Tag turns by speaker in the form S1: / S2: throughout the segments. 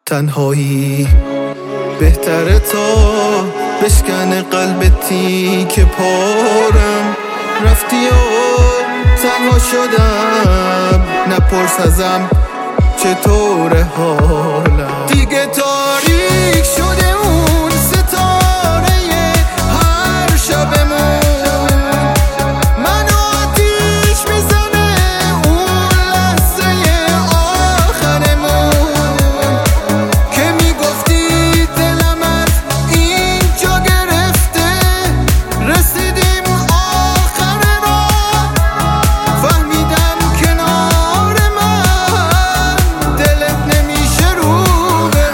S1: تنهایی بهتره تا بشکن قلبتی که پارم رفتی و تنها شدم، نپرس ازم چطور حالم. دیگه تاریک شده اون ستاره هر شبمون، منو آتیش میزنه اون لحظه آخرمون که میگفتی دلم از اینجا گرفته. رسیدیم آخر راه، فهمیدم کنار من دلت نمیشه رو به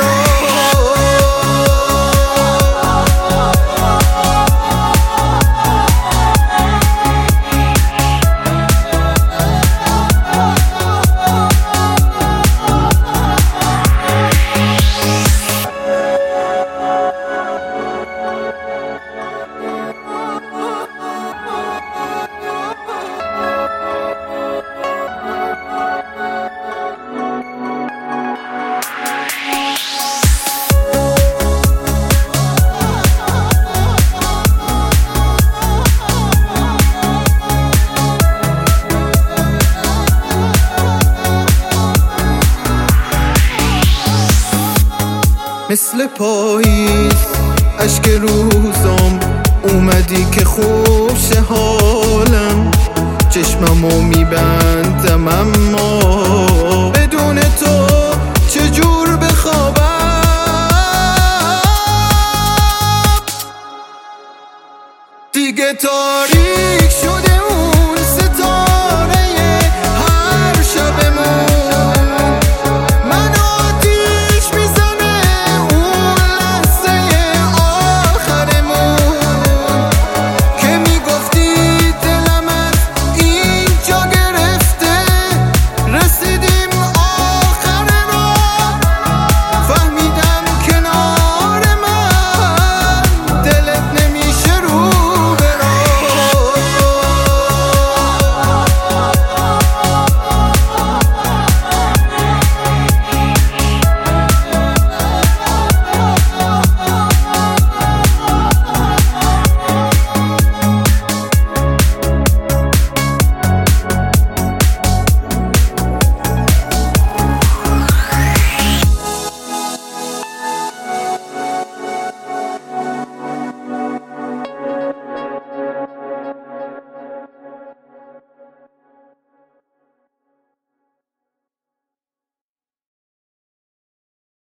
S1: مثل پاییز اشک روزام اومدی که خوش حالم، چشممو میبندم اما بدون تو چجور بخوابم. دیگه تاریک